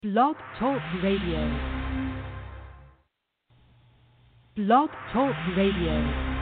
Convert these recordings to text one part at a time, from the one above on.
Blog Talk Radio. Blog Talk Radio.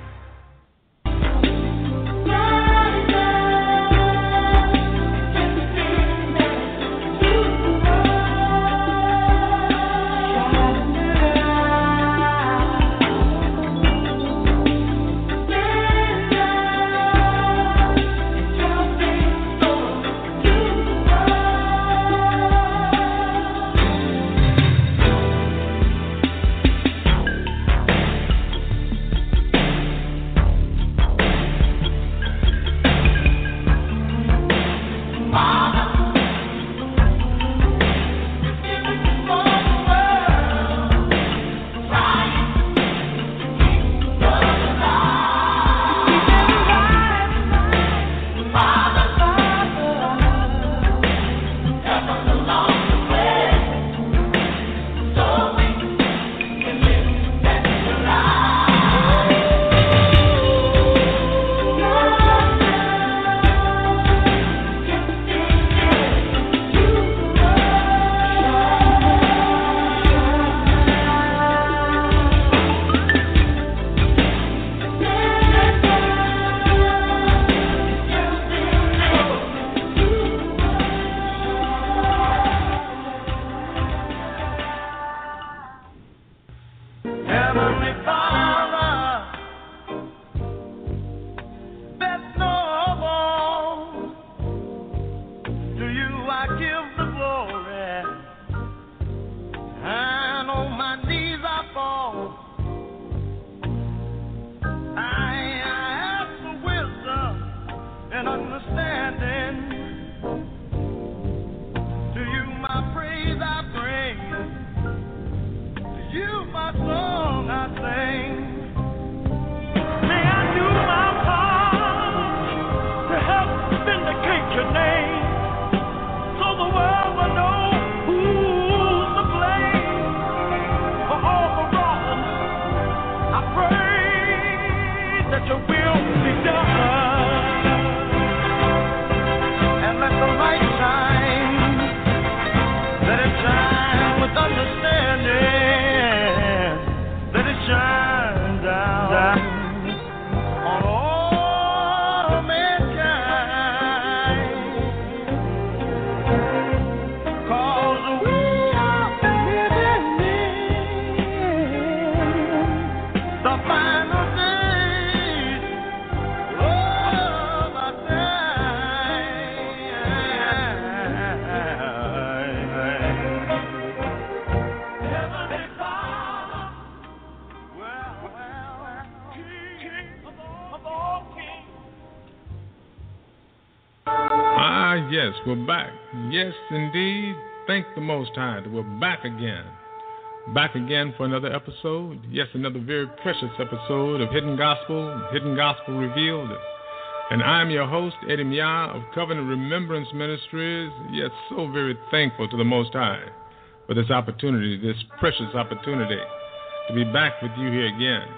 Yes, we're back. Yes, indeed. Thank the Most High that we're back again. Back again for another episode. Yes, another very precious episode of Hidden Gospel Revealed. And I'm your host, Eddie Mia of Covenant Remembrance Ministries. Yes, so very thankful to the Most High for this opportunity, this precious opportunity to be back with you here again.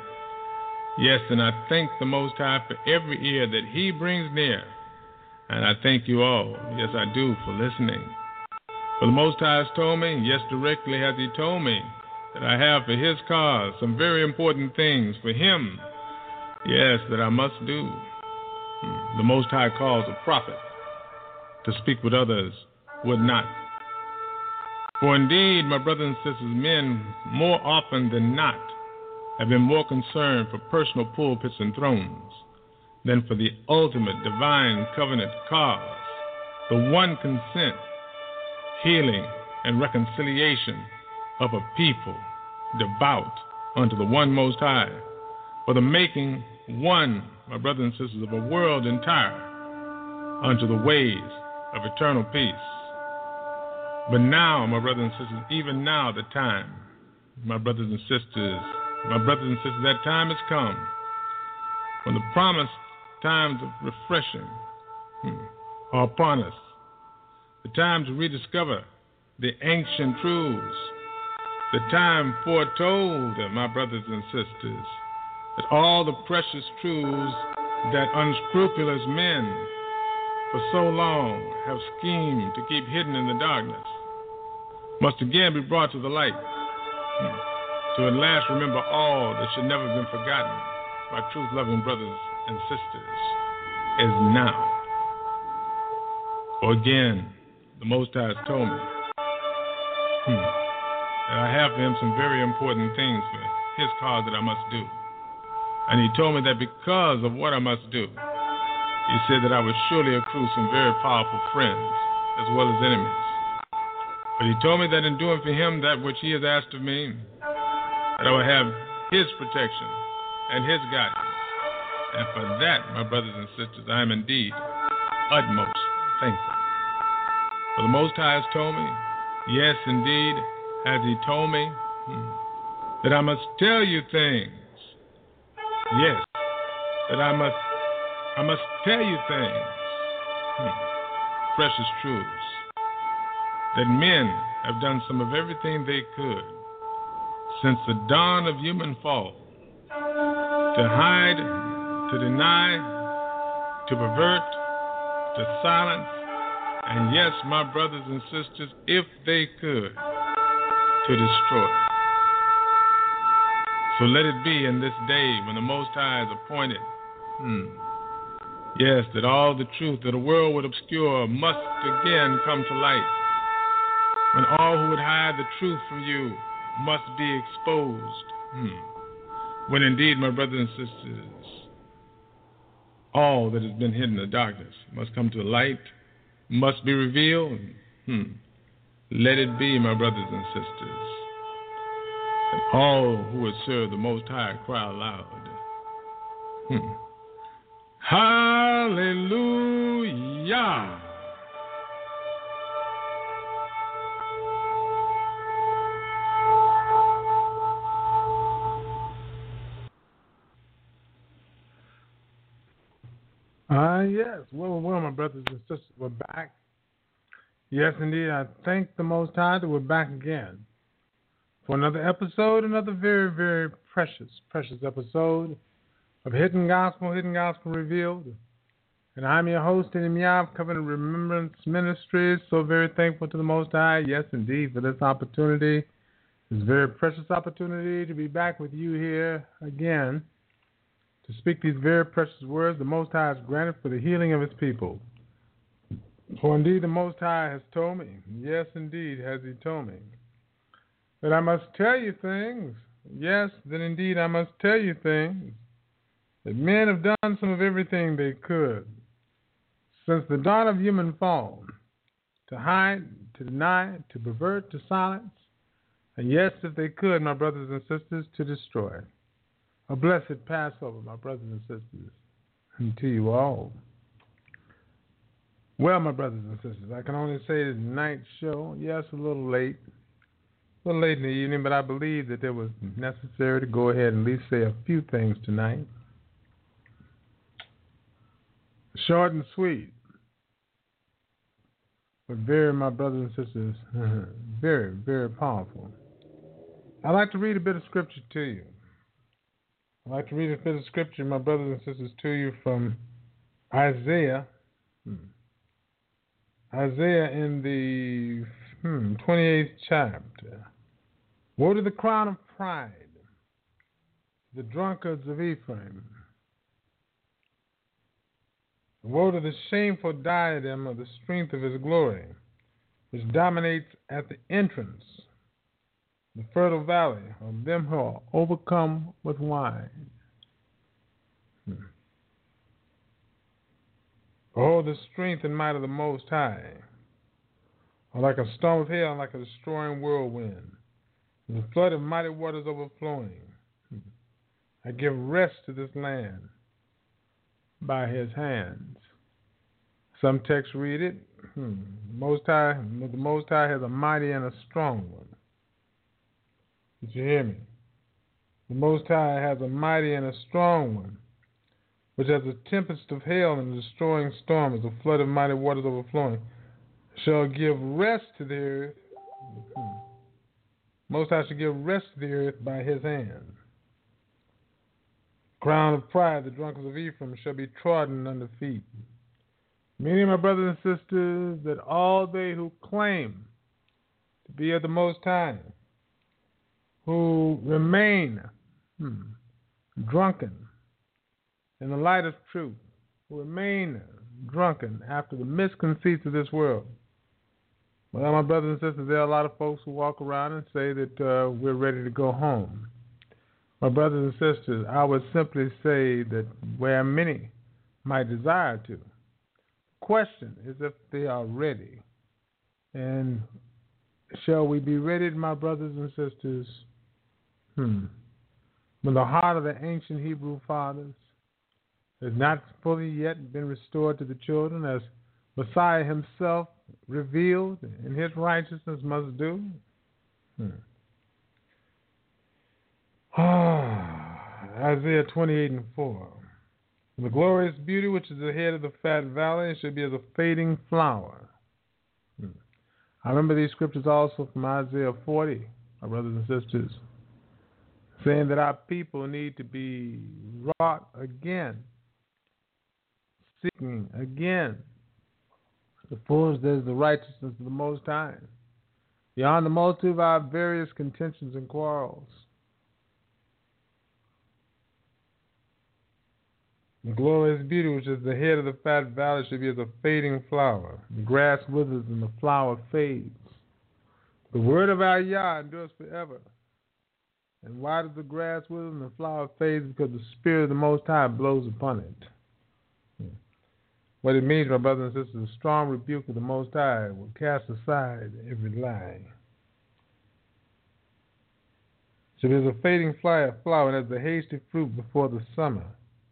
Yes, and I thank the Most High for every ear that He brings near. And I thank you all, yes I do, for listening. For the Most High has told me, yes directly has He told me, that I have for His cause some very important things for Him, yes, that I must do. The Most High calls a prophet to speak what others would not. For indeed, my brothers and sisters, men more often than not have been more concerned for personal pulpits and thrones than for the ultimate divine covenant cause, the one consent, healing, and reconciliation of a people devout unto the one Most High, for the making one, my brothers and sisters, of a world entire unto the ways of eternal peace. But now, my brothers and sisters, even now the time, my brothers and sisters, that time has come when the promised times of refreshing are upon us. The time to rediscover the ancient truths. The time foretold, my brothers and sisters, that all the precious truths that unscrupulous men for so long have schemed to keep hidden in the darkness. must again be brought to the light, to at last remember all that should never have been forgotten by truth-loving brothers and sisters, is now. For again, the Most High has told me that I have for him some very important things for his cause that I must do. And he told me that because of what I must do, he said that I would surely accrue some very powerful friends as well as enemies. But he told me that in doing for him that which he has asked of me, that I will have his protection and his guidance. And for that, my brothers and sisters, I am indeed utmost thankful. For the Most High has told me, yes, indeed, has he told me, that I must tell you things. Yes, that I must tell you things, precious truths, that men have done some of everything they could since the dawn of human fall, to hide, to deny, to pervert, to silence, and yes, my brothers and sisters, if they could, to destroy. So let it be in this day when the Most High is appointed, yes, that all the truth that the world would obscure must again come to light, when all who would hide the truth from you must be exposed. When indeed, my brothers and sisters, all that has been hidden in the darkness must come to the light, must be revealed. Let it be, my brothers and sisters, that all who would serve the Most High cry aloud. Hallelujah. Yes. Well, my brothers and sisters, we're back. Yes, indeed. I thank the Most High that we're back again for another episode, another very, very precious episode of Hidden Gospel Revealed. And I'm your host, Yav, Covenant Remembrance Ministries. So very thankful to the Most High, yes, indeed, for this opportunity, this very precious opportunity to be back with you here again, to speak these very precious words the Most High has granted for the healing of his people. For indeed the Most High has told me, yes indeed has he told me, that I must tell you things, yes, that indeed I must tell you things, that men have done some of everything they could since the dawn of human fall, to hide, to deny, to pervert, to silence, and yes, if they could, my brothers and sisters, to destroy. A blessed Passover, my brothers and sisters, and to you all. Well, my brothers and sisters, I can only say tonight's show, yes, a little late in the evening, but I believe that it was necessary to go ahead and at least say a few things tonight. Short and sweet, but very, my brothers and sisters, very, very powerful. I'd like to read a bit of scripture to you. I'd like to read a bit of scripture, my brothers and sisters, to you from Isaiah. Isaiah in the 28th chapter. Woe to the crown of pride, the drunkards of Ephraim. Woe to the shameful diadem of the strength of his glory, which dominates at the entrance, the fertile valley of them who are overcome with wine. Oh, the strength and might of the Most High are like a storm of hail and like a destroying whirlwind, the flood of mighty waters overflowing. I give rest to this land by his hands. Some texts read it, the Most High has a mighty and a strong one. Did you hear me? The Most High has a mighty and a strong one, which as a tempest of hail and a destroying storm, as a flood of mighty waters overflowing, shall give rest to the earth. Most High shall give rest to the earth by his hand. Crown of pride, the drunkards of Ephraim shall be trodden under feet. Meaning, my brothers and sisters, that all they who claim to be of the Most High, who remain drunken in the light of truth, who remain drunken after the misconceits of this world. Well, my brothers and sisters, there are a lot of folks who walk around and say that we're ready to go home. My brothers and sisters, I would simply say that where many might desire to, the question is if they are ready. And shall we be ready, my brothers and sisters, when the heart of the ancient Hebrew fathers has not fully yet been restored to the children, as Messiah himself revealed in his righteousness must do? Isaiah 28:4. The glorious beauty which is the head of the fat valley should be as a fading flower. I remember these scriptures also from Isaiah 40, my brothers and sisters, saying that our people need to be wrought again, seeking again the fullness that is the righteousness of the Most High, beyond the multitude of our various contentions and quarrels. The glorious beauty which is the head of the fat valley should be as a fading flower. The grass withers and the flower fades. The word of our Yah endures forever. And why does the grass wither and the flower fades? Because the Spirit of the Most High blows upon it. What it means, my brothers and sisters, a strong rebuke of the Most High will cast aside every lie. So there's a fading flower and as the hasty fruit before the summer.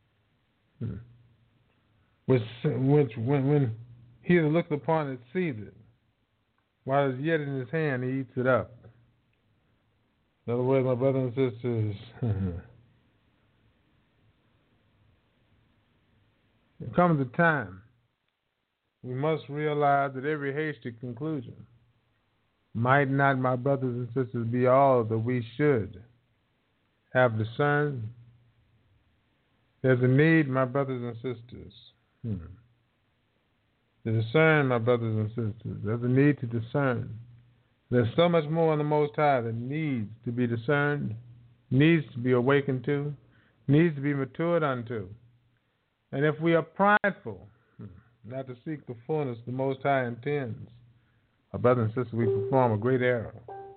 Which when he that looketh upon it sees it, while it's yet in his hand, he eats it up. In other words, my brothers and sisters, there comes a time we must realize that every hasty conclusion might not, my brothers and sisters, be all that we should have discerned. There's a need, my brothers and sisters, to discern, my brothers and sisters. There's a need to discern. There's so much more in the Most High that needs to be discerned, needs to be awakened to, needs to be matured unto. And if we are prideful, not to seek the fullness the Most High intends, my brothers and sisters, we perform a great error.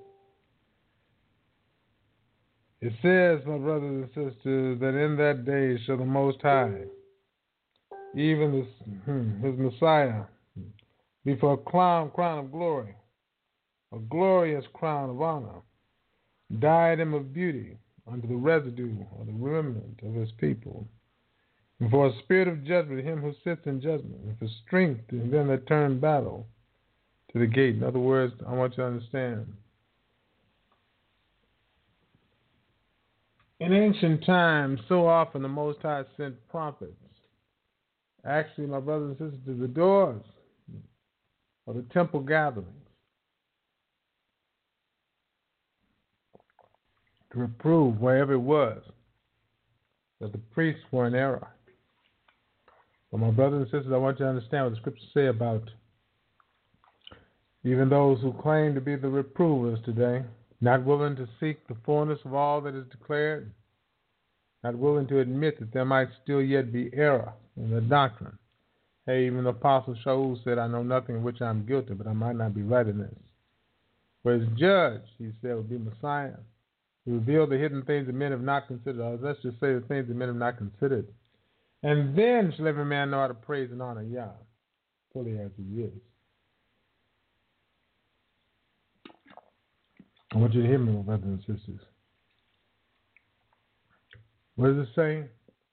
It says, my brothers and sisters, that in that day shall the Most High, even his Messiah, be for a crown of glory, a glorious crown of honor, diadem of beauty unto the residue or the remnant of his people, and for a spirit of judgment to him who sits in judgment, and for strength to them that turn battle to the gate. In other words, I want you to understand, in ancient times, so often the Most High sent prophets. Actually, my brothers and sisters, to the doors of the temple gatherings to reprove wherever it was that the priests were in error. But my brothers and sisters, I want you to understand what the scriptures say about even those who claim to be the reprovers today, not willing to seek the fullness of all that is declared, not willing to admit that there might still yet be error in the doctrine. Hey, even the Apostle Shaul said, I know nothing of which I am guilty, but I might not be right in this. Whereas judge, he said, would be Messiah. He revealed the hidden things that men have not considered, or let's just say the things that men have not considered. And then shall every man know how to praise and honor Yah, fully as he is. I want you to hear me, my brothers and sisters. What does it say?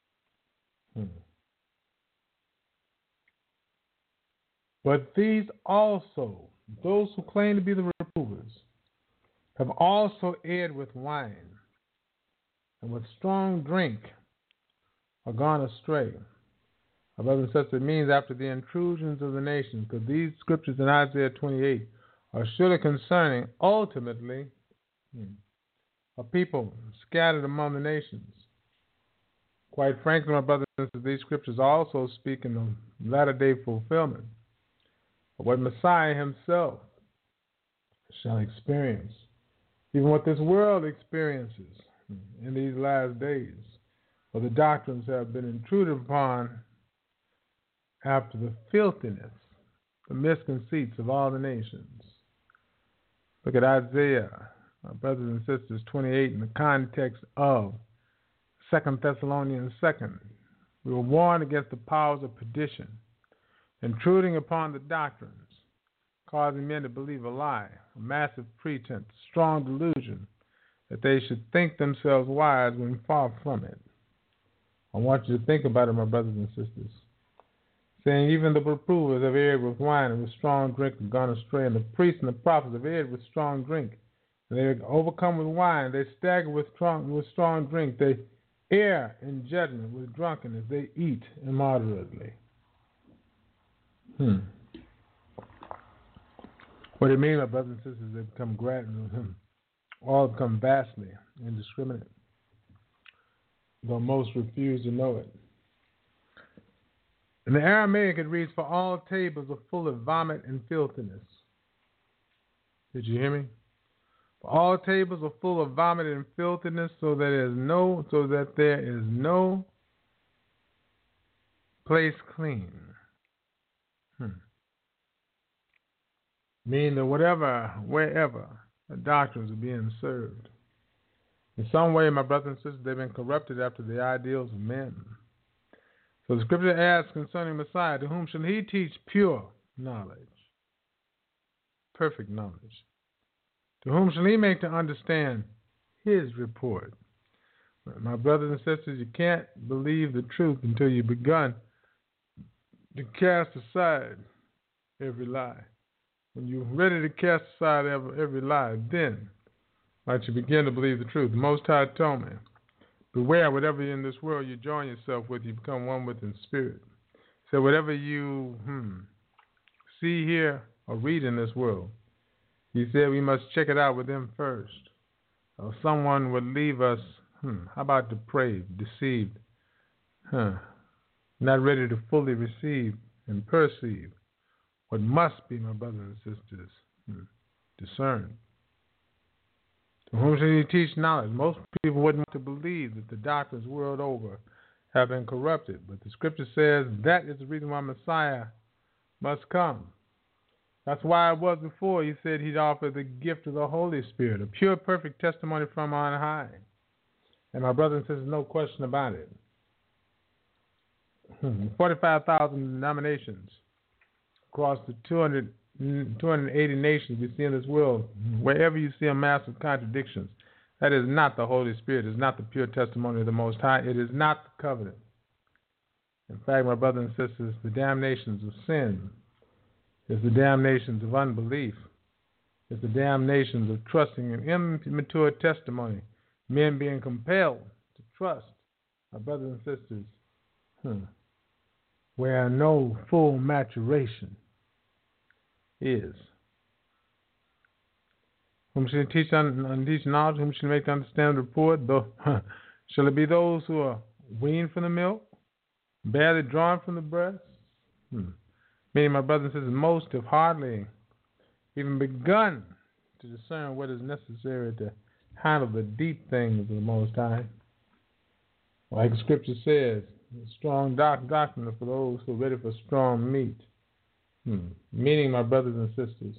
But these also, those who claim to be the reprovers, have also erred with wine, and with strong drink are gone astray. My brothers and sisters, it means after the intrusions of the nations, because these scriptures in Isaiah 28 are surely concerning, ultimately, a people scattered among the nations. Quite frankly, my brothers and sisters, these scriptures also speak in the latter-day fulfillment of what Messiah himself shall experience, even what this world experiences in these last days. For the doctrines have been intruded upon after the filthiness, the misconceits of all the nations. Look at Isaiah, my brothers and sisters, 28 in the context of 2 Thessalonians 2. We were warned against the powers of perdition, intruding upon the doctrines, causing men to believe a lie, a massive pretense, strong delusion that they should think themselves wise when far from it. I want you to think about it, my brothers and sisters. Saying, even the reprovers have erred with wine and with strong drink have gone astray, and the priests and the prophets have erred with strong drink. And they are overcome with wine, they stagger with strong drink, they err in judgment with drunkenness, they eat immoderately. What it means, my brothers and sisters, they become all become vastly indiscriminate, though most refuse to know it. In the Aramaic, it reads, for all tables are full of vomit and filthiness. Did you hear me? For all tables are full of vomit and filthiness, so that there is no place clean. Meaning that wherever the doctrines are being served, in some way, my brothers and sisters, they've been corrupted after the ideals of men. So the scripture asks concerning Messiah, to whom shall he teach pure knowledge, perfect knowledge? To whom shall he make to understand his report? My brothers and sisters, you can't believe the truth until you've begun to cast aside every lie. When you're ready to cast aside every lie, then might you begin to believe the truth. The Most High told me, beware, whatever in this world you join yourself with, you become one with in spirit. So whatever you see, hear, or read in this world, he said we must check it out with them first. Or someone would leave us, how about depraved, deceived, not ready to fully receive and perceive what must be, my brothers and sisters, discerned. To whom shall he teach knowledge? Most people wouldn't want to believe that the doctrines world over have been corrupted, but the scripture says that is the reason why Messiah must come. That's why it was before he said he'd offer the gift of the Holy Spirit, a pure, perfect testimony from on high. And my brothers and sisters, no question about it. 45,000 denominations across the 280 nations we see in this world. Wherever you see a massive contradictions, that is not the Holy Spirit. It is not the pure testimony of the Most High. It is not the covenant. In fact, my brothers and sisters, the damnations of sin is the damnations of unbelief. It's the damnations of trusting in immature testimony. Men being compelled to trust, my brothers and sisters, where no full maturation is. Whom shall he teach knowledge? Whom shall he make to understand the report? Shall it be those who are weaned from the milk, barely drawn from the breast? Meaning, my brothers and sisters, most have hardly even begun to discern what is necessary to handle the deep things of the Most High. Like the scripture says, strong doctrine for those who are ready for strong meat. Meaning, my brothers and sisters,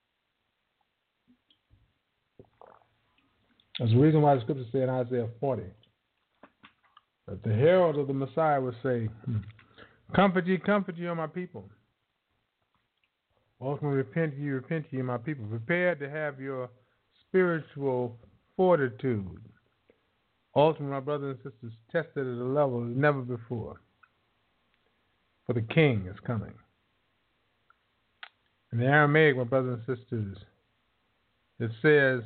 there's a reason why the scripture said in Isaiah 40 that the herald of the Messiah would say, comfort ye, O my people. Ultimately, repent ye, my people. Prepare to have your spiritual fortitude. Ultimately, my brothers and sisters, tested at a level never before. For the King is coming. In the Aramaic, my brothers and sisters, it says,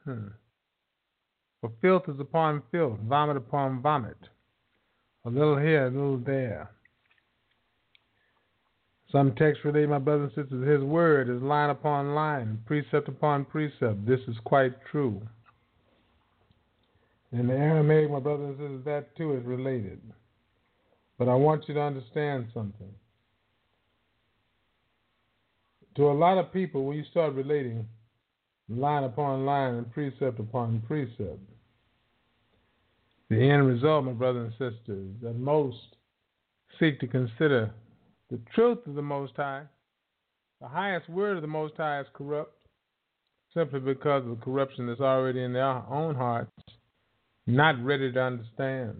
for filth is upon filth, vomit upon vomit. A little here, a little there. Some texts relate, my brothers and sisters, his word is line upon line, precept upon precept. This is quite true. In the Aramaic, my brothers and sisters, that too is related. But I want you to understand something. To a lot of people, when you start relating line upon line and precept upon precept. The end result, my brothers and sisters, that most seek to consider the truth of the Most High, the highest word of the Most High, is corrupt, simply because of the corruption that's already in their own hearts, not ready to understand.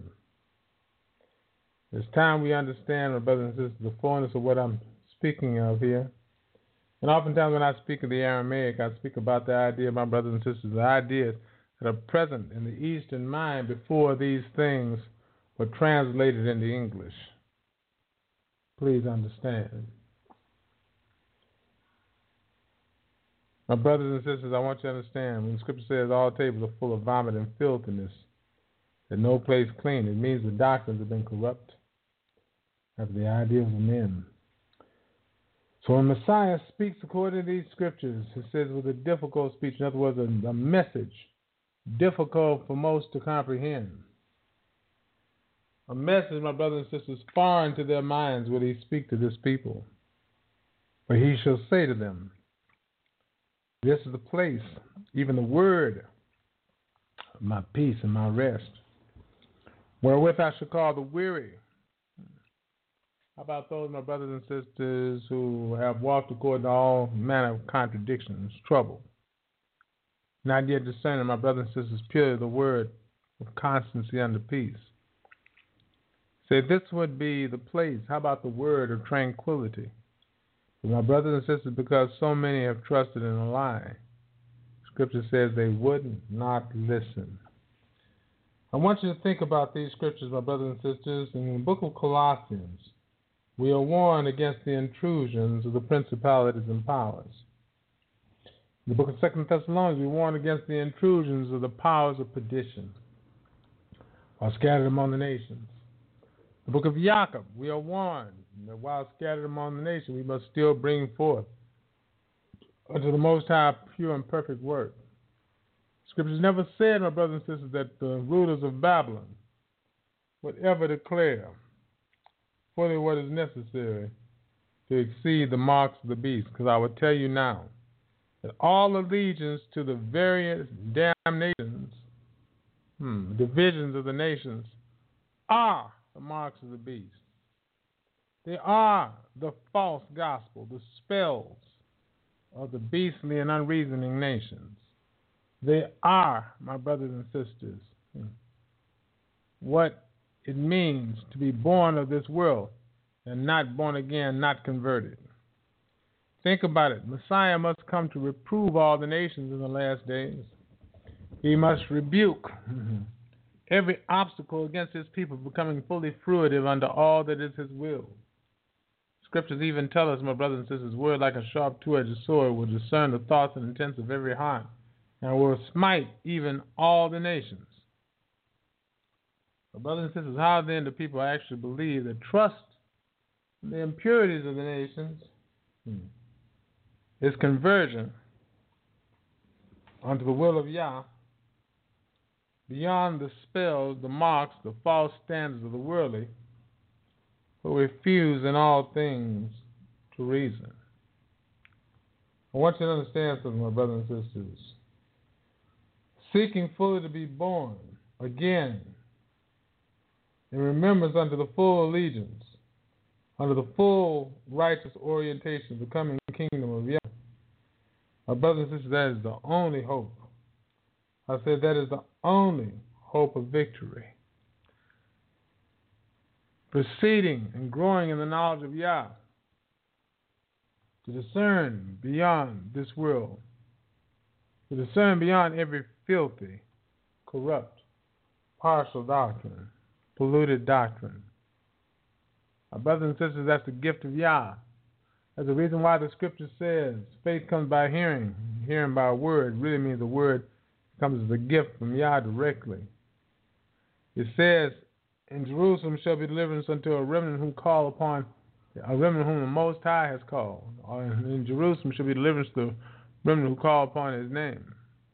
It's time we understand, my brothers and sisters, the fullness of what I'm speaking of here. And oftentimes when I speak of the Aramaic, I speak about the idea, my brothers and sisters, the ideas that are present in the Eastern mind before these things were translated into English. Please understand. My brothers and sisters, I want you to understand, when the scripture says all tables are full of vomit and filthiness, that no place clean, it means the doctrines have been corrupt after the ideas of men. So when Messiah speaks according to these scriptures, it says with a difficult speech, in other words, a message difficult for most to comprehend. A message, my brothers and sisters, foreign to their minds will he speak to this people. For he shall say to them, this is the place, even the word of my peace and my rest, wherewith I shall call the weary. How about those, my brothers and sisters, who have walked according to all manner of contradictions, trouble, not yet discerning, my brothers and sisters, purely the word of constancy unto peace? Say, this would be the place. How about the word of tranquility? My brothers and sisters, because so many have trusted in a lie, Scripture says they would not listen. I want you to think about these scriptures, my brothers and sisters. In the book of Colossians, we are warned against the intrusions of the principalities and powers. In the book of 2 Thessalonians, we warn against the intrusions of the powers of perdition while scattered among the nations. The book of Jacob, we are warned that while scattered among the nations, we must still bring forth unto the Most High pure and perfect work. Scriptures never said, my brothers and sisters, that the rulers of Babylon would ever declare fully what is necessary to exceed the marks of the beast. Because I will tell you now that all allegiance to the various damnations, divisions of the nations, are the marks of the beast. They are the false gospel, the spells of the beastly and unreasoning nations. They are, my brothers and sisters, what it means to be born of this world and not born again, not converted. Think about it. Messiah must come to reprove all the nations in the last days. He must rebuke every obstacle against his people becoming fully fruitive under all that is his will. Scriptures even tell us, my brothers and sisters, word like a sharp two-edged sword will discern the thoughts and intents of every heart and will smite even all the nations. But brothers and sisters, how then do people actually believe that trust in the impurities of the nations is conversion unto the will of Yah beyond the spells, the marks, the false standards of the worldly, who refuse in all things to reason? I want you to understand something, my brothers and sisters. Seeking fully to be born again in remembrance unto the full allegiance, under the full righteous orientation of the coming kingdom of Yah. My brothers and sisters, that is the only hope. I said that is the only hope of victory. Proceeding and growing in the knowledge of Yah, to discern beyond this world, to discern beyond every filthy, corrupt, partial doctrine, polluted doctrine. My brothers and sisters, that's the gift of Yah. That's the reason why the scripture says faith comes by hearing, hearing by a word. It really means the word comes as a gift from Yah directly. It says, in Jerusalem shall be deliverance unto a remnant who call upon, a remnant whom the Most High has called. Or in Jerusalem shall be deliverance to a remnant who call upon his name,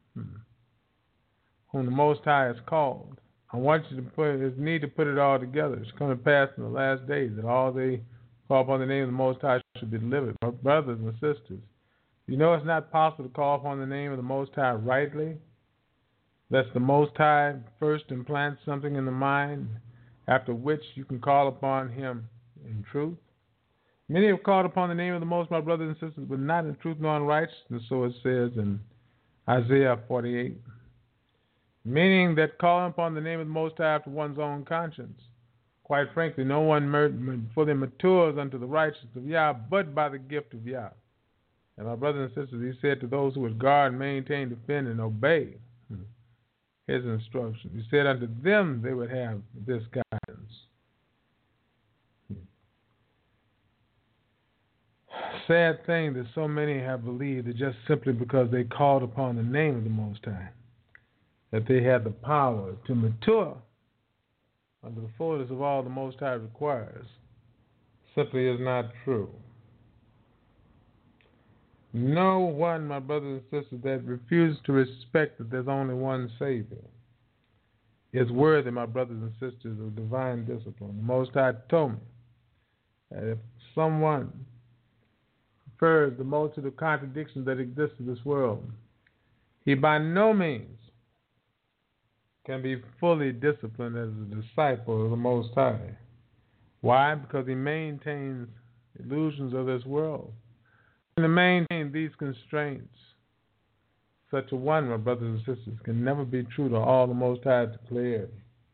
whom the Most High has called. I want you to need to put it all together. It's going to pass in the last days that all they call upon the name of the Most High should be delivered. My brothers and sisters, You know it's not possible to call upon the name of the Most High rightly, lest the Most High first implant something in the mind, after which you can call upon Him in truth. Many have called upon the name of the Most, my brothers and sisters, but not in truth nor in righteousness, so it says in Isaiah 48. Meaning that calling upon the name of the Most High after one's own conscience. Quite frankly, no one fully matures unto the righteousness of Yah, but by the gift of Yah. And my brothers and sisters, He said to those who would guard, maintain, defend, and obey His instructions, He said unto them they would have this guidance. Sad thing that so many have believed that just simply because they called upon the name of the Most High, that they had the power to mature under the fullness of all the Most High requires, simply is not true. No one, my brothers and sisters, that refuses to respect that there's only one Savior is worthy, my brothers and sisters, of divine discipline. The Most High told me that if someone prefers the multitude of contradictions that exist in this world, he by no means can be fully disciplined as a disciple of the Most High. Why? Because he maintains illusions of this world. And to maintain these constraints, such a one, my brothers and sisters, can never be true to all the Most High declared.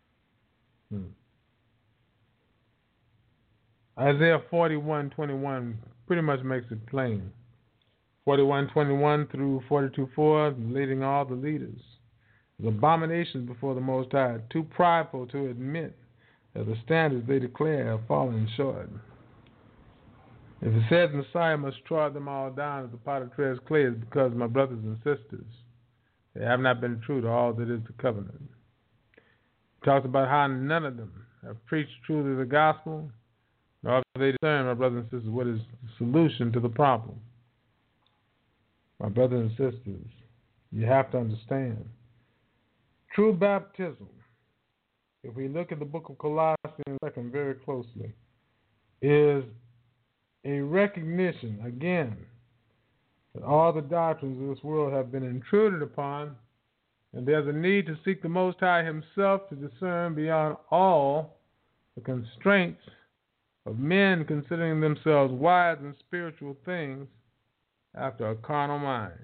Isaiah 41:21 pretty much makes it plain. 41:21 through 42:4, leading all the leaders. The abominations before the Most High, too prideful to admit that the standards they declare have fallen short. If it says Messiah must trod them all down as the potter treads clay, it's because, my brothers and sisters, they have not been true to all that is the covenant. He talks about how none of them have preached truly the gospel, nor have they discerned, my brothers and sisters, what is the solution to the problem. My brothers and sisters, you have to understand, true baptism, if we look at the book of Colossians very closely, is a recognition, again, that all the doctrines of this world have been intruded upon, and there's a need to seek the Most High Himself to discern beyond all the constraints of men considering themselves wise in spiritual things after a carnal mind.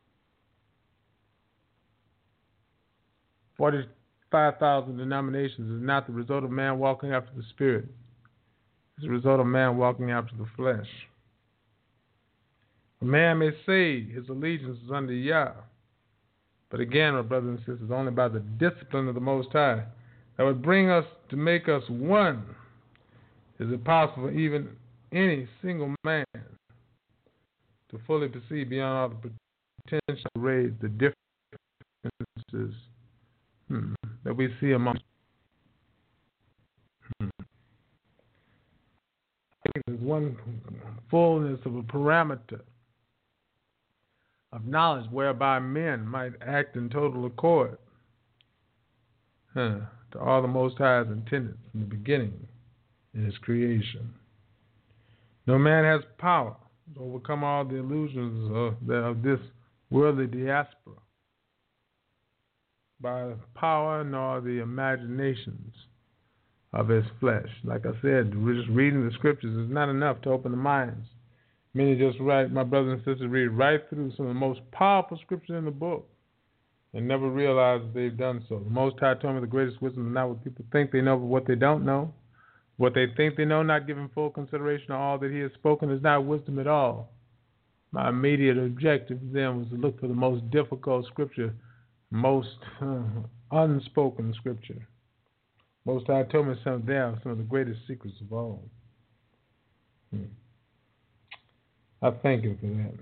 45,000 denominations is not the result of man walking after the Spirit. It's the result of man walking after the flesh. A man may say his allegiance is under Yah, but again, my brothers and sisters, only by the discipline of the Most High that would bring us to make us one. Is it possible for even any single man to fully perceive beyond all the potential to raise the differences that we see among There's one fullness of a parameter of knowledge whereby men might act in total accord to all the Most High's intended from the beginning in His creation. No man has power to overcome all the illusions of this worldly diaspora by power nor the imaginations of his flesh. Like I said, just reading the scriptures is not enough to open the minds. Many just my brothers and sisters, read right through some of the most powerful scriptures in the book and never realize that they've done so. The Most High told me the greatest wisdom is not what people think they know, but what they don't know. What they think they know, not giving full consideration to all that He has spoken, is not wisdom at all. My immediate objective then was to look for the most difficult scripture, most unspoken scripture. Most High told me some of the greatest secrets of all. I thank Him for that.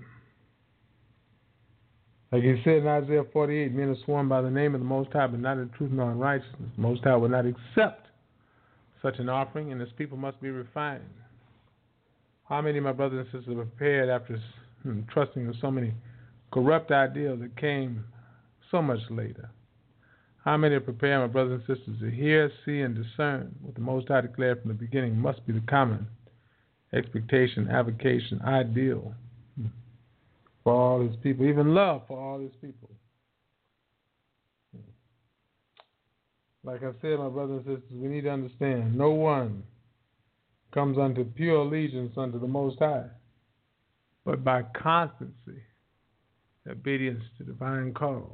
Like He said in Isaiah 48, men are sworn by the name of the Most High, but not in truth nor in righteousness. The Most High will not accept such an offering, and His people must be refined. How many of my brothers and sisters are prepared after trusting in so many corrupt ideas that came so much later? How many are prepared, my brothers and sisters, to hear, see, and discern what the Most High declared from the beginning must be the common expectation, avocation, ideal for all his people, even love for all his people. Like I said, my brothers and sisters, we need to understand, no one comes unto pure allegiance unto the Most High, but by constancy, obedience to divine call.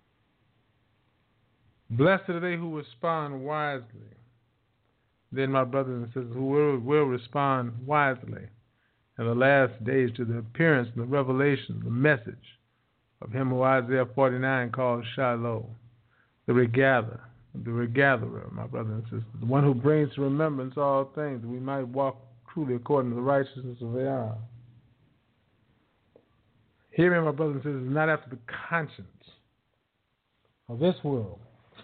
Blessed are they who respond wisely. Then, my brothers and sisters, who will respond wisely in the last days to the appearance and the revelation, the message of him who Isaiah 49 calls Shiloh, the regatherer, my brothers and sisters, the one who brings to remembrance all things, that we might walk truly according to the righteousness of Yah. Hear me, my brothers and sisters, not after the conscience of this world.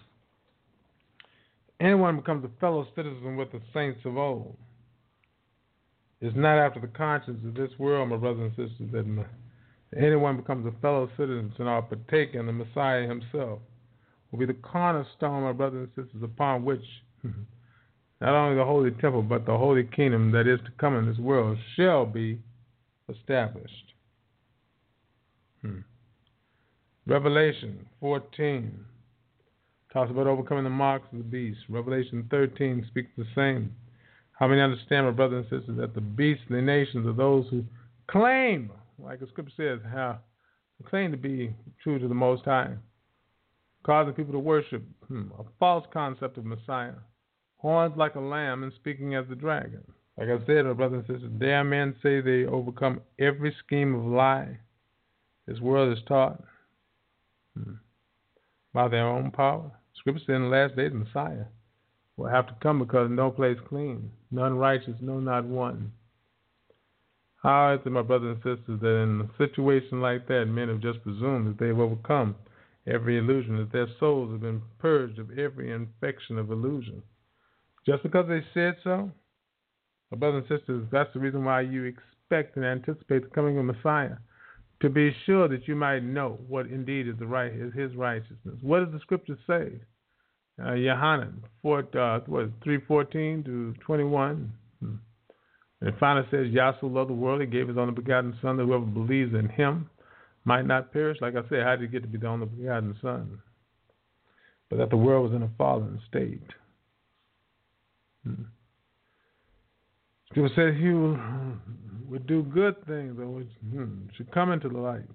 Anyone becomes a fellow citizen with the saints of old. It's not after the conscience of this world, my brothers and sisters, that anyone becomes a fellow citizen or partake in the Messiah himself. Will be the cornerstone, my brothers and sisters, upon which not only the holy temple, but the holy kingdom that is to come in this world shall be established. Revelation 14 talks about overcoming the marks of the beast. Revelation 13 speaks the same. How many understand, my brothers and sisters, that the beastly nations are those who claim, like the scripture says, how they claim to be true to the Most High, causing people to worship a false concept of Messiah, horns like a lamb and speaking as the dragon. Like I said, my brothers and sisters, dare men say they overcome every scheme of lie this world is taught by their own power. Scripture said in the last days, Messiah will have to come because no place clean, none righteous, no, not one. How is it, my brothers and sisters, that in a situation like that, men have just presumed that they've overcome every illusion, that their souls have been purged of every infection of illusion? Just because they said so? My brothers and sisters, that's the reason why you expect and anticipate the coming of Messiah, to be sure that you might know what indeed is his righteousness. What does the scripture say? Yohanan 3:14 to 21. And it finally says, Yah so loved the world, he gave his only begotten Son, that whoever believes in him might not perish. Like I said, how did he get to be the only begotten Son? But that the world was in a fallen state. Scripture says he would do good things, or should come into the light,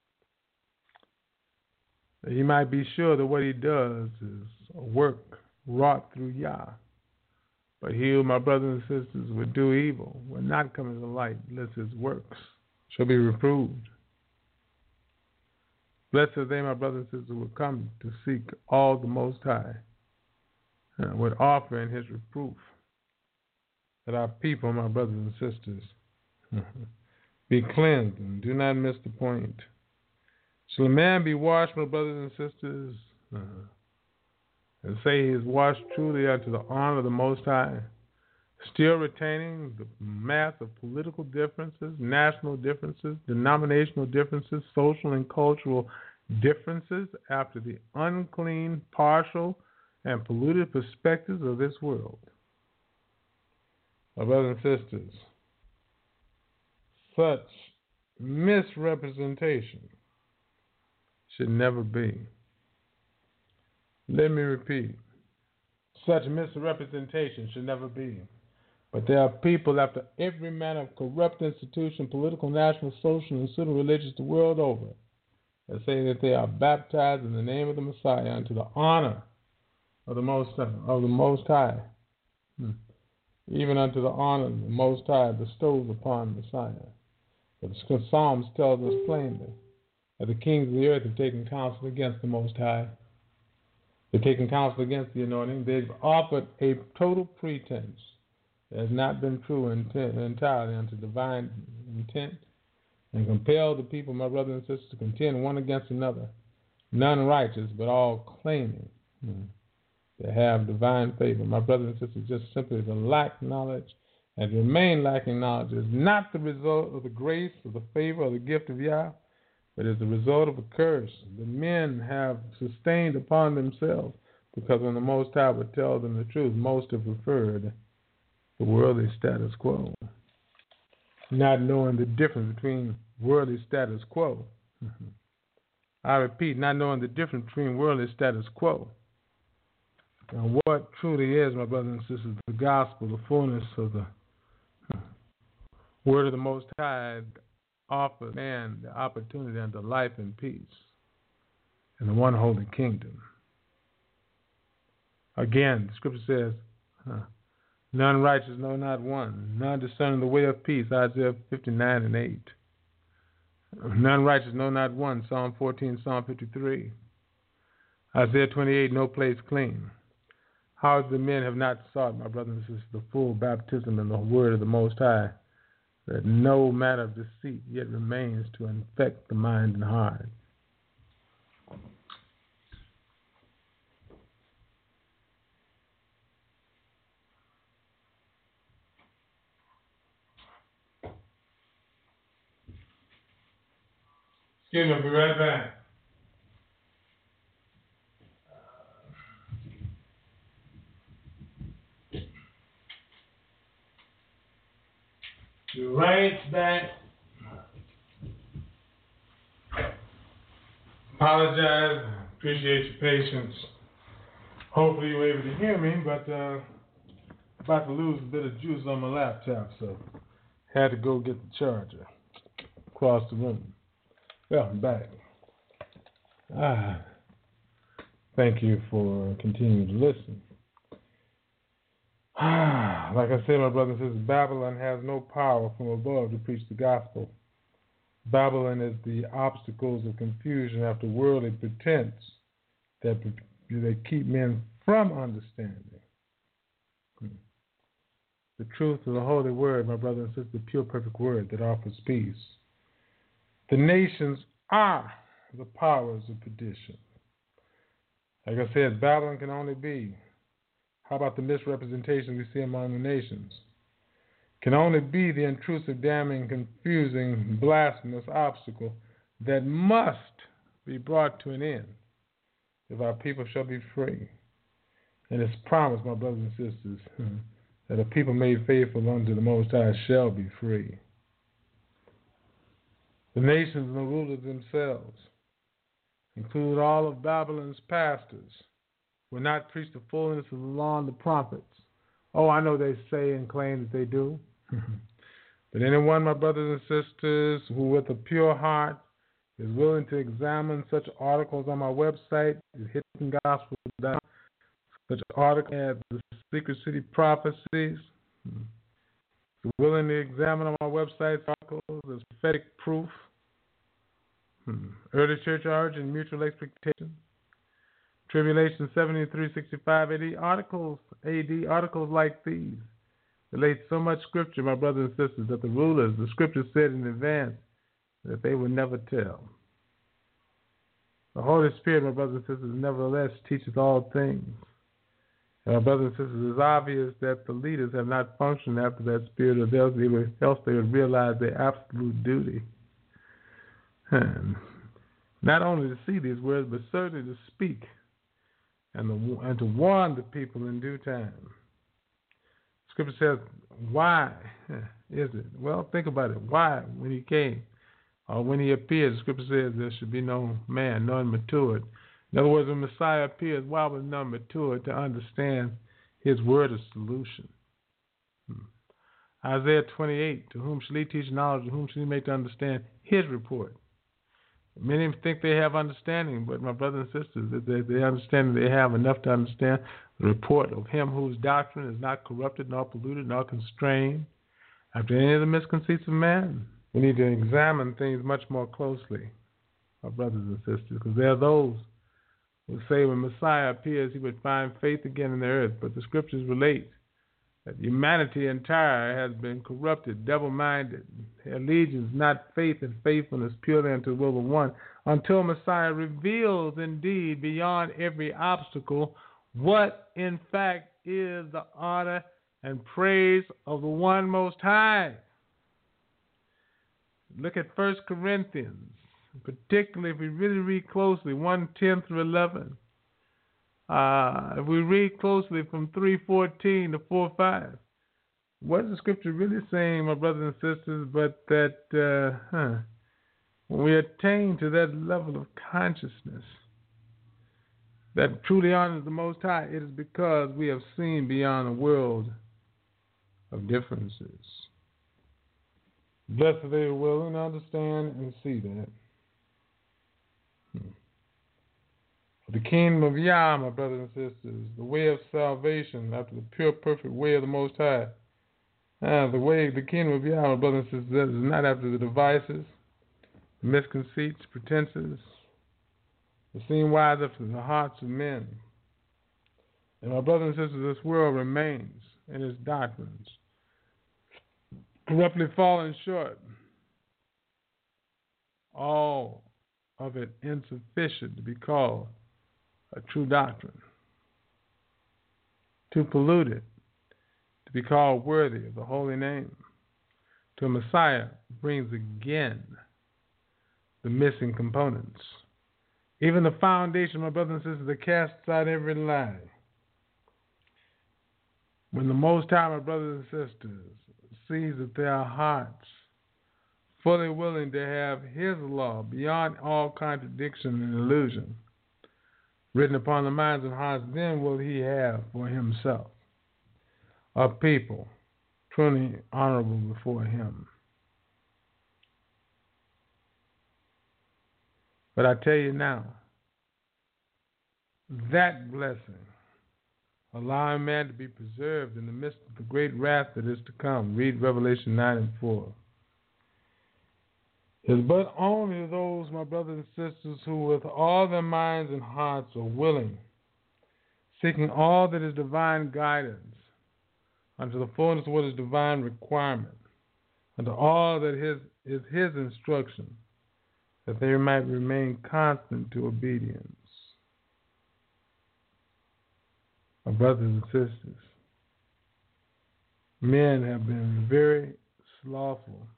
that he might be sure that what he does is a work wrought through Yah. But he who, my brothers and sisters, would do evil will not come into the light, lest his works shall be reproved. Blessed are they, my brothers and sisters, who will come to seek all the Most High, and would offer in his reproof, that our people, my brothers and sisters, be cleansed and do not miss the point. Shall a man be washed, my brothers and sisters, and say he is washed truly unto the honor of the Most High, still retaining the mass of political differences, national differences, denominational differences, social and cultural differences after the unclean, partial, and polluted perspectives of this world? My brothers and sisters, such misrepresentation should never be. Let me repeat. Such misrepresentation should never be. But there are people after every manner of corrupt institution, political, national, social, and pseudo-religious the world over, that say that they are baptized in the name of the Messiah unto the honor of the Most High. Even unto the honor the Most High bestows upon Messiah. But the Psalms tells us plainly that the kings of the earth have taken counsel against the Most High. They've taken counsel against the anointing. They've offered a total pretense that has not been true entirely unto divine intent, and compelled the people, my brothers and sisters, to contend one against another, none righteous, but all claiming to have divine favor. My brothers and sisters, just simply to lack knowledge and to remain lacking knowledge is not the result of the grace or the favor or the gift of Yah, but is the result of a curse that men have sustained upon themselves, because when the Most High would tell them the truth, most have preferred the worldly status quo. not knowing the difference between worldly status quo. I repeat, not knowing the difference between worldly status quo. And what truly is, my brothers and sisters, the gospel, the fullness of the word of the Most High offers man the opportunity unto life and peace in the one holy kingdom. Again, the scripture says, none righteous, no, not one. None discerning the way of peace, Isaiah 59 and 8. None righteous, no, not one, Psalm 14, Psalm 53. Isaiah 28, no place clean. How the men have not sought, my brothers and sisters, the full baptism in the word of the Most High, that no matter of deceit yet remains to infect the mind and heart. Excuse me, I'll be right back. Be right back. Apologize. Appreciate your patience. Hopefully you were able to hear me, but about to lose a bit of juice on my laptop, so had to go get the charger across the room. Well, I'm back. Thank you for continuing to listen. Like I said, my brothers and sisters, Babylon has no power from above to preach the gospel. Babylon is the obstacles of confusion after worldly pretense that they keep men from understanding the truth of the holy word, my brothers and sisters, the pure, perfect word that offers peace. The nations are the powers of perdition. Like I said, Babylon can only be. How about the misrepresentation we see among the nations? Can only be the intrusive, damning, confusing, blasphemous obstacle that must be brought to an end if our people shall be free. And it's promised, my brothers and sisters, that a people made faithful unto the Most High shall be free. The nations and the rulers themselves, include all of Babylon's pastors, will not preach the fullness of the law and the prophets. Oh, I know they say and claim that they do. But anyone, my brothers and sisters, who with a pure heart is willing to examine such articles on my website, HiddenGospel.com, such articles as the Secret City Prophecies, willing to examine on my website articles as prophetic proof, early church origin, mutual expectation, Tribulation 7365 AD, articles like these relate so much scripture, my brothers and sisters, that the rulers, the scripture said in advance that they would never tell. The Holy Spirit, my brothers and sisters, nevertheless teaches all things. And my brothers and sisters, it's obvious that the leaders have not functioned after that spirit, or else they would realize their absolute duty. And not only to see these words, but certainly to speak and to warn the people in due time. Scripture says, why is it? Well, think about it. Why, when he came, or when he appeared, the Scripture says there should be no man, none matured. In other words, when Messiah appears, why was none matured to understand his word of solution? Isaiah 28, to whom shall he teach knowledge, to whom shall he make to understand his report? Many think they have understanding, but my brothers and sisters, they understand that they have enough to understand the report of him whose doctrine is not corrupted, nor polluted, nor constrained after any of the misconceits of man. We need to examine things much more closely, my brothers and sisters, because there are those who say when Messiah appears, he would find faith again in the earth. But the scriptures relate that humanity entire has been corrupted, double-minded, allegiance, not faith and faithfulness purely unto the will of one, until Messiah reveals indeed beyond every obstacle what in fact is the honor and praise of the one Most High. Look at 1 Corinthians, particularly if we really read closely, 1:10 through 11. If we read closely from 3:14 to 4:5, what is the scripture really saying, my brothers and sisters, but that when we attain to that level of consciousness that truly honors the Most High, it is because we have seen beyond the world of differences. Blessed are they who are willing to understand and see that. For the kingdom of Yah, my brothers and sisters, the way of salvation after the pure, perfect way of the Most High. The kingdom of Yah, my brothers and sisters, is not after the devices, the misconceits, pretenses, the seen wise after the hearts of men. And my brothers and sisters, this world remains in its doctrines, corruptly falling short, all of it insufficient to be called a true doctrine, too polluted to be called worthy of the holy name. To a Messiah brings again the missing components. Even the foundation, my brothers and sisters, that casts out every lie. When the Most High, my brothers and sisters, sees that their hearts fully willing to have His law beyond all contradiction and illusion written upon the minds and hearts, then will He have for Himself a people truly honorable before Him. But I tell you now, that blessing, allowing man to be preserved in the midst of the great wrath that is to come, read Revelation 9:4, is but only to those, my brothers and sisters, who with all their minds and hearts are willing, seeking all that is divine guidance, unto the fullness of what is divine requirement, unto all that is His instruction, that they might remain constant to obedience. My brothers and sisters, men have been very slothful,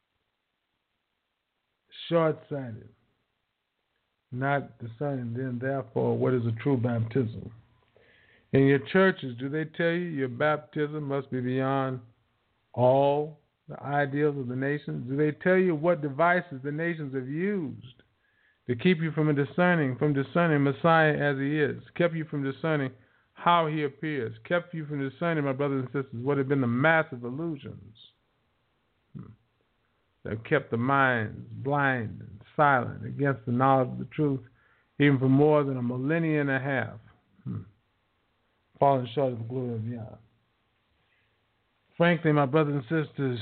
short-sighted, not discerning then, therefore, what is a true baptism. In your churches, do they tell you your baptism must be beyond all the ideals of the nations? Do they tell you what devices the nations have used to keep you from discerning Messiah as He is, kept you from discerning how He appears, kept you from discerning, my brothers and sisters, what have been the massive illusions that have kept the minds blind and silent against the knowledge of the truth, even for more than a millennia and a half, falling short of the glory of Yah. Frankly, my brothers and sisters,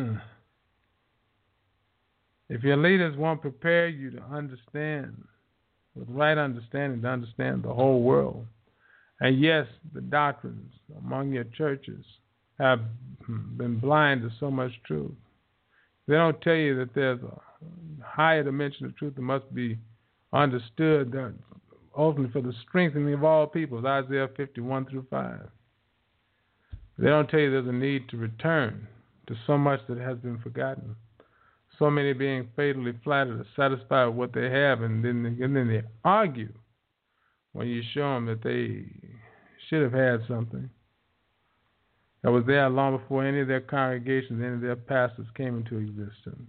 if your leaders won't prepare you to understand, with right understanding, to understand the whole world, and yes, the doctrines among your churches have been blind to so much truth. They don't tell you that there's a higher dimension of truth that must be understood, that ultimately for the strengthening of all peoples, Isaiah 51-5. They don't tell you there's a need to return to so much that has been forgotten. So many being fatally flattered or satisfied with what they have, and then they argue when you show them that they should have had something that was there long before any of their congregations, any of their pastors came into existence.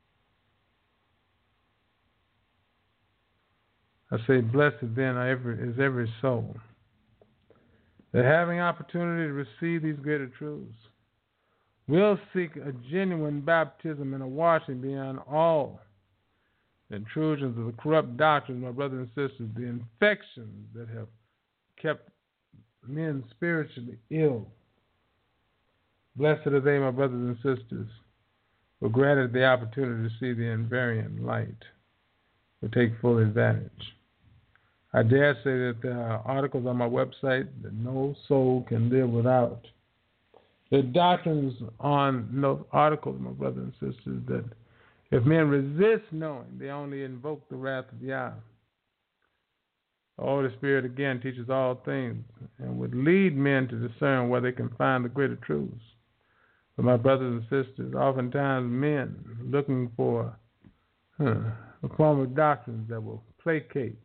I say, blessed then is every soul that having opportunity to receive these greater truths will seek a genuine baptism and a washing beyond all the intrusions of the corrupt doctrines, my brothers and sisters, the infections that have kept men spiritually ill. Blessed are they, my brothers and sisters, who are granted the opportunity to see the invariant light, to take full advantage. I dare say that there are articles on my website that no soul can live without. There are doctrines on those articles, my brothers and sisters, that if men resist knowing, they only invoke the wrath of Yah. The Holy Spirit again teaches all things and would lead men to discern where they can find the greater truths. But my brothers and sisters, oftentimes men looking for a form of doctrines that will placate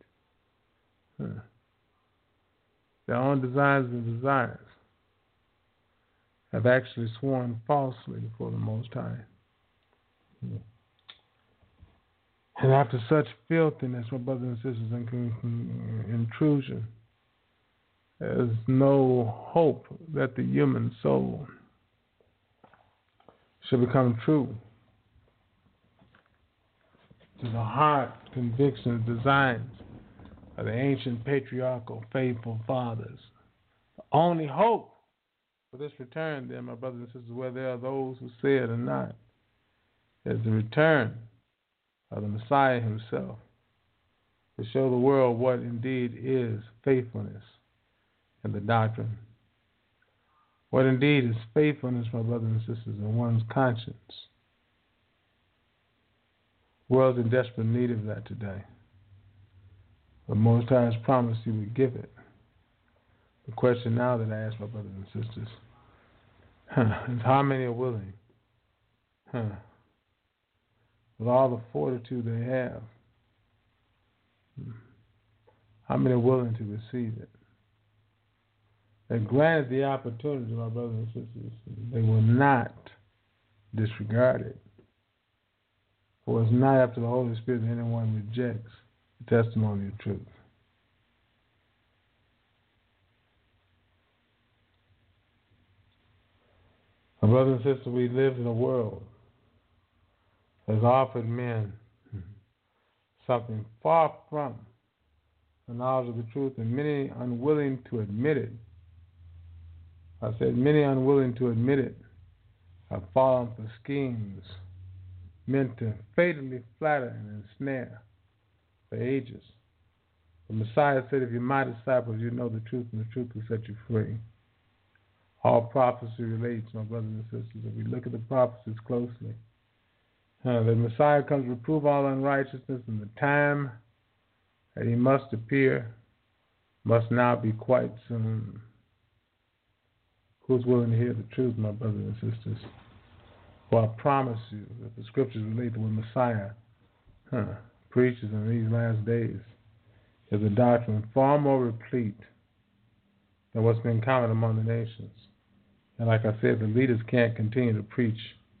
their own desires and desires. have actually sworn falsely before the Most High. And after such filthiness, my brothers and sisters, and intrusion, there's no hope that the human soul shall become true to the heart, convictions, designs of the ancient patriarchal faithful fathers. The only hope for this return, then, my brothers and sisters, where there are those who say it or not, is the return of the Messiah himself to show the world what indeed is faithfulness in the doctrine. What indeed is faithfulness, my brothers and sisters, in one's conscience. The world's in desperate need of that today. The Most High has promised He would give it. The question now that I ask my brothers and sisters is how many are willing? With all the fortitude they have, how many are willing to receive it? And granted the opportunity, my brothers and sisters, they will not disregard it. For it's not up to the Holy Spirit that anyone rejects the testimony of truth. My brothers and sisters, we live in a world that has offered men something far from the knowledge of the truth, and many unwilling to admit it. I said many unwilling to admit it have fallen for schemes meant to fatally flatter and ensnare for ages. The Messiah said, if you're my disciples, you know the truth, and the truth will set you free. All prophecy relates, my brothers and sisters. If we look at the prophecies closely, the Messiah comes to reprove all unrighteousness, and the time that He must appear must now be quite soon. Who's willing to hear the truth, my brothers and sisters? For I promise you that the scriptures relate to what Messiah preaches in these last days is a doctrine far more replete than what's been common among the nations. And like I said, the leaders can't continue to preach.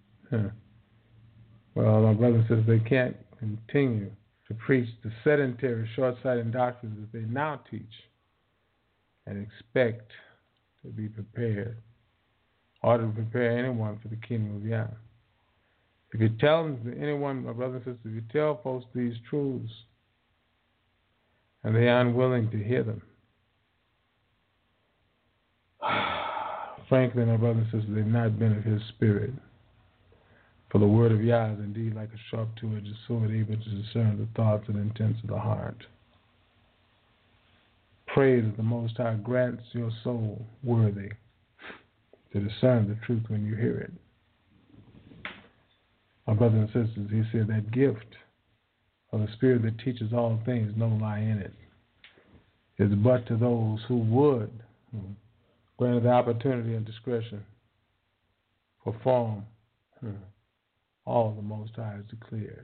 Well, my brothers and sisters, they can't continue to preach the sedentary, short-sighted doctrines that they now teach and expect to be prepared or to prepare anyone for the kingdom of Yah. If you tell anyone, my brothers and sisters, if you tell folks these truths and they are unwilling to hear them, frankly, my brothers and sisters, they've not been of His Spirit. For the word of Yah is indeed like a sharp two-edged sword, able to discern the thoughts and intents of the heart. Pray that the Most High grants your soul worthy to discern the truth when you hear it. My brothers and sisters, He said that gift of the Spirit that teaches all things, no lie in it, is but to those who would, granted the opportunity and discretion, perform all the Most High has declared.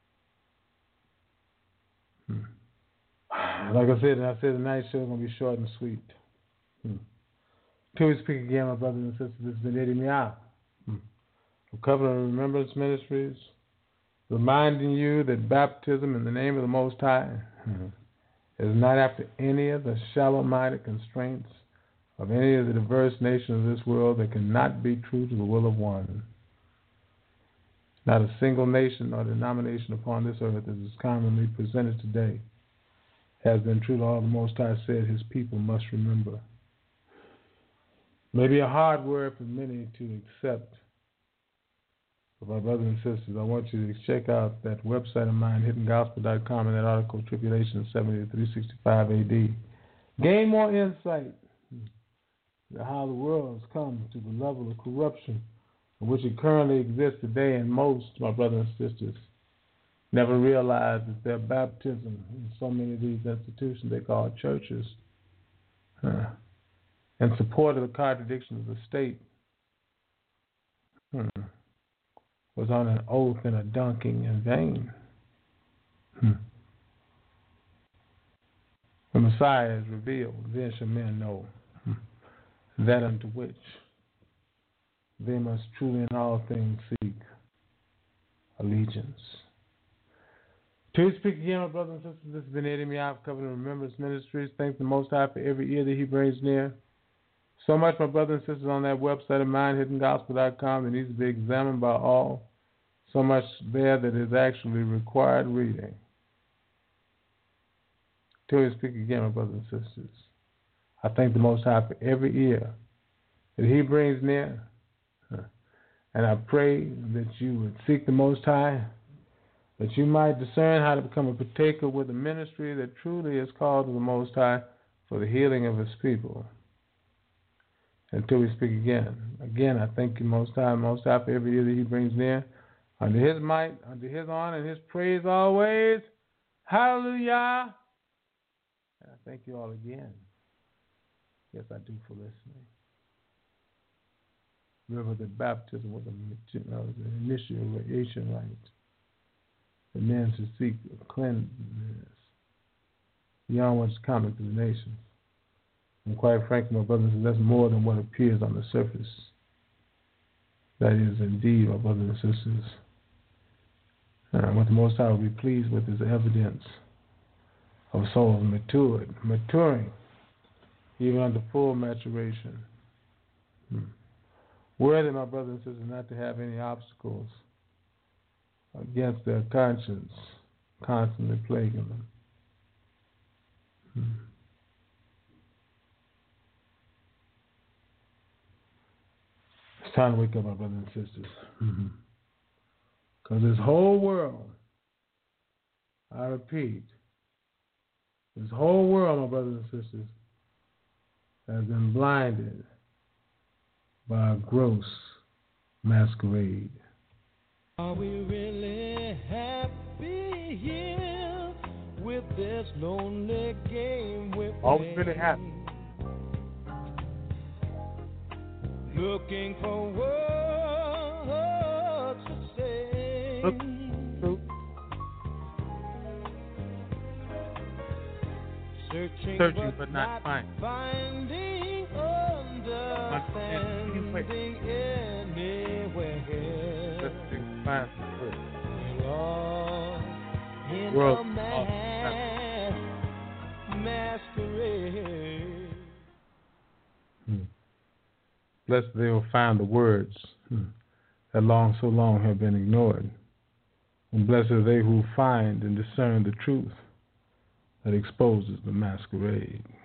Like I said tonight's show is going to be short and sweet. Till we speak again, my brothers and sisters, this has been Eddie Meow from Covenant of Remembrance Ministries, reminding you that baptism in the name of the Most High is not after any of the shallow-minded constraints of any of the diverse nations of this world that cannot be true to the will of one. Not a single nation or denomination upon this earth, as is commonly presented today, has been true to all the Most High said His people must remember. Maybe a hard word for many to accept. But my brothers and sisters, I want you to check out that website of mine, hiddengospel.com, and that article, Tribulation 70 to 365 AD. Gain more insight into how the world has come to the level of corruption in which it currently exists today, and most, my brothers and sisters, never realize that their baptism in so many of these institutions they call churches, in support of the contradictions of the state, was on an oath and a dunking in vain. The Messiah is revealed, then shall men know that unto which they must truly in all things seek allegiance. To speak again, my brothers and sisters, this has been Eddie Meow, Covenant Remembrance Ministries. Thank the Most High for every ear that He brings near. So much, my brothers and sisters, on that website of mine, hiddengospel.com, that needs to be examined by all. So much there that is actually required reading. Till we speak again, my brothers and sisters, I thank the Most High for every ear that He brings near. And I pray that you would seek the Most High, that you might discern how to become a partaker with a ministry that truly is called to the Most High for the healing of His people. Until we speak again. Again, I thank you, Most High, for every ear that He brings near. Under His might, under His honor, and His praise always. Hallelujah. And I thank you all again. Yes, I do, for listening. Remember the baptism was the initiation rite. The men to seek cleanliness beyond what's common to the nations. And quite frankly, my brothers and sisters, that's more than what appears on the surface. That is indeed, my brothers and sisters. What the Most High will be pleased with is evidence of souls maturing, even under full maturation. Worthy, my brothers and sisters, not to have any obstacles against their conscience constantly plaguing them. It's time to wake up, my brothers and sisters. Because this whole world, I repeat, this whole world, my brothers and sisters, has been blinded by a gross masquerade. Are we really happy here with this lonely game we're playing? Are we really happy? Looking for words to say. Searching but not finding understanding anywhere. We're all in a masquerade. Blessed they will find the words that so long have been ignored. And blessed are they who find and discern the truth that exposes the masquerade.